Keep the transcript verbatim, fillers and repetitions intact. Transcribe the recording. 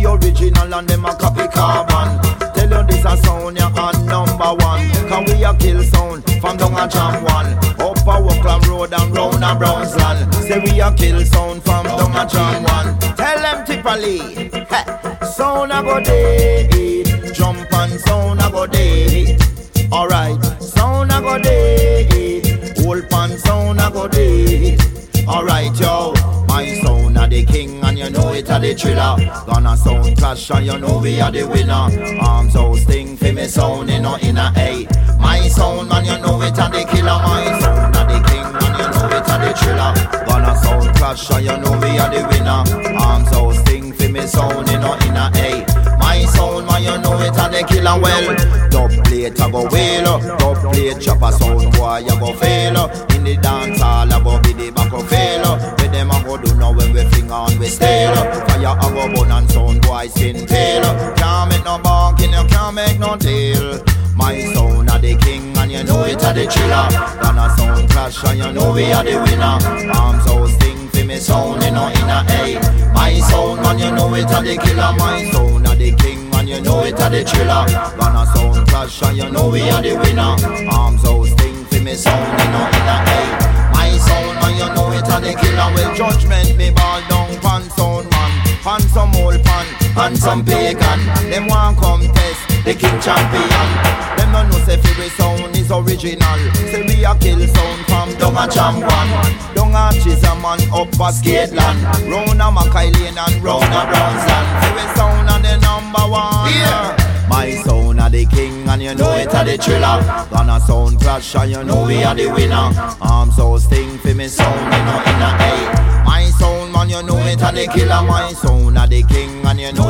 we original and them a copy carbon. Tell you this a sound ya and number one. Can we a kill sound from down a jam one. Up a Oakland Road and round a Brownsland. Say we a kill sound from down a jam one. Tell them typically, hey, sound a go day. Jump and sound a go day. Alright, sound a go day. Old pan sound a go day. Alright yo, my sound a the king and you know it a the thriller. Gonna sound clash and you know we are the winner. Arms out sting for me sound in a in a A. My sound man you know it a the killer. My sound a the king and you know it a the thriller. Gonna sound clash and you know we are the winner. Arms out sting for me sound in a in a A. My sound man you know it a the killer. Well, dub plate a go wheel, dub plate chopper sound boy you go fail. In the dance hall a go be the back of fail. With them a go do now when we fling on we stale. Fire a go burn and sound boy sin tail. Can't make no barking, you can't make no tail. My sound a the king and you know it a the chiller. Gonna sound clash and you know we are the winner. Arms out sting for me sound in a in a A. My sound man you know it a the killer. My sound a the king and you know it a the chiller. Gonna sound clash and you know we are the winner. Arms out sting for me sound in a in a A. My sound man you know it a the killer. Well judgment me ball down pan sound man. Pan some old pan, pan some pagan. Them want come test the king champion. Them no know say every sound is original. Say we a kill sound from down a jam one. Down a Chisaman up a Skateland. Round a Mackay Lane and round a Brownsland. Every sound a the number one. Yeah. My sound a the king and you know it a the thriller. Gonna sound clash and you know we are the winner. Arms out sting for me sound you know in a A. My sound man you know it a the killer. My sound a the king and you know